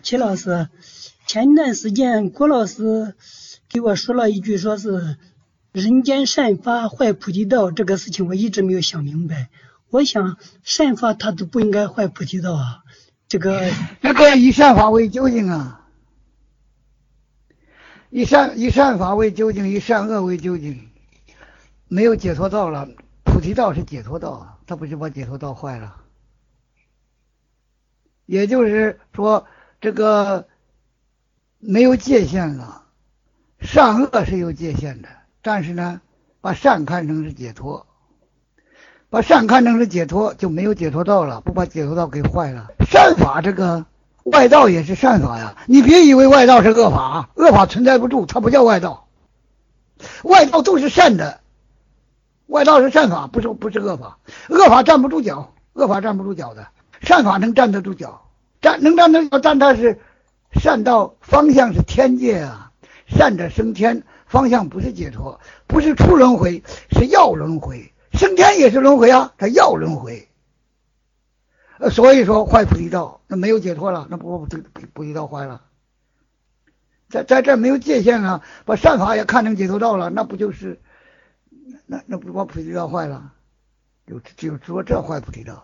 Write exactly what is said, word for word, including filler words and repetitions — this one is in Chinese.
齐老师，前一段时间郭老师给我说了一句，说是人间善法坏菩提道，这个事情我一直没有想明白。我想善法它都不应该坏菩提道啊，这个这个以善法为究竟啊，以善以善法为究竟，以善恶为究竟，没有解脱道了。菩提道是解脱道啊，他不是把解脱道坏了。也就是说，这个没有界限了，善恶是有界限的，但是呢，把善看成是解脱，把善看成是解脱，就没有解脱道了，不把解脱道给坏了。善法这个外道也是善法呀，你别以为外道是恶法，恶法存在不住，它不叫外道，外道都是善的，外道是善法，不是不是恶法，恶法站不住脚，恶法站不住脚的。善法能站得住脚，站能站得住，但它是善道方向是天界啊，善者升天，方向不是解脱，不是出轮回，是要轮回，升天也是轮回啊，它要轮回。呃，所以说坏菩提道，那没有解脱了，那不不菩提道坏了，在在这没有界限了，把善法也看成解脱道了，那不就是那那不把菩提道坏了？就就说这坏菩提道。